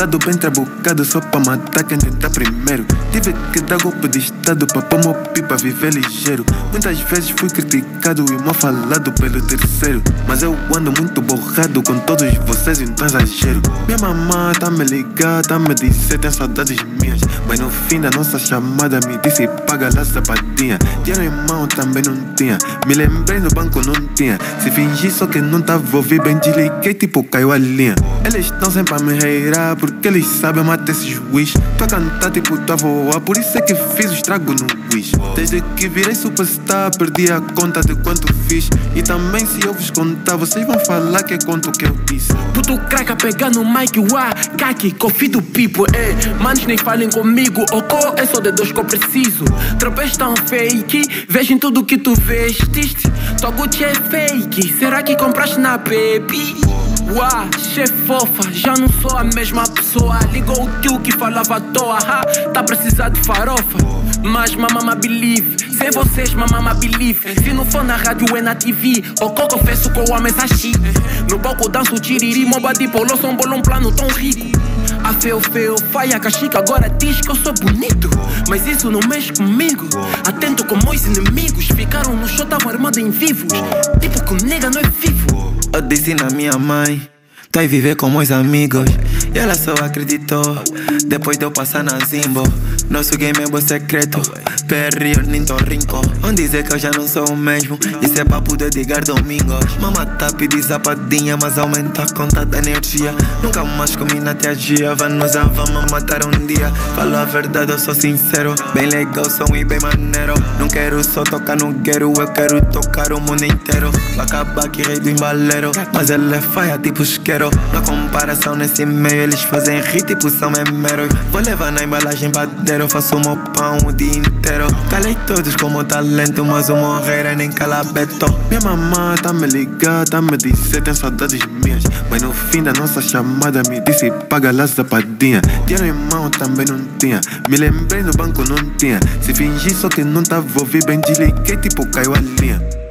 pesado, bem trabucado, só pra matar quem tenta primeiro. Tive que dar golpe de estado pra pôr meu pipa viver ligeiro. Muitas vezes fui criticado e mal falado pelo terceiro, mas eu ando muito borrado com todos vocês, então exagero. Minha mamãe tá me ligada, tá me dizer tem saudades minhas, mas no fim da nossa chamada me disse paga lá sapatinha. Dinheiro em mão também não tinha, me lembrei no banco não tinha. Se fingi só que não tava ouvindo, bem desliguei tipo caiu a linha. Eles estão sempre a me reirar porque eles sabem matar esses wish. Tô a cantar tipo tua voa, por isso é que fiz o estrago no wish. Desde que virei superstar perdi a conta de quanto fiz, e também se eu vos contar vocês vão falar que é quanto que eu disse. Puto craca pegar no mic, kaki, coffee do pipo, manos nem falem comigo, oco, é só de dois que eu preciso. Tropes tão fake, vejo em tudo que tu vestiste. Tua Gucci é fake, será que compraste na baby? Che fofa, já não sou a mesma pessoa. Ligou o tio que falava à toa, tá a precisar de farofa. Mas mamama believe, sem vocês mamama believe. Se não for na rádio é na TV, oco confesso que o homem sachi. No palco danço tiriri, moba de polo, som bolão plano tão rico. A feio, faia cachica, agora diz que eu sou bonito. Mas isso não mexe comigo. Atento como os inimigos ficaram no show, tavam armados em vivos. Tipo que o nega não é vivo. Eu disse na minha mãe, tô a viver com meus amigos, e ela só acreditou depois de eu passar na Zimbo. Nosso game é bom secreto, perri ornitorrinco. Vão dizer que eu já não sou o mesmo, isso é papo de Edgar Domingos. Mama tá pedindo zapadinha, mas aumenta a conta da energia. Nunca mais comi na teagia, vamos matar um dia. Falo a verdade, eu sou sincero, bem legal som e bem maneiro. Não quero só tocar no guero, eu quero tocar o mundo inteiro. Vai acabar que rei do embaleiro, mas ele é faia tipo isqueiro. Na comparação nesse meio eles fazem rir tipo são memeros. Vou levar na embalagem badeiro, faço o meu pão o dia inteiro. Calei todos como talento, mas o morrer é nem calabeto. Minha mamãe tá me ligada, tá me dizer tem saudades minhas, mas no fim da nossa chamada me disse paga lá sapadinha. Dinheiro em mão também não tinha, me lembrei no banco não tinha. Se fingi só que não tava ouvindo, bem desliguei tipo caiu a linha.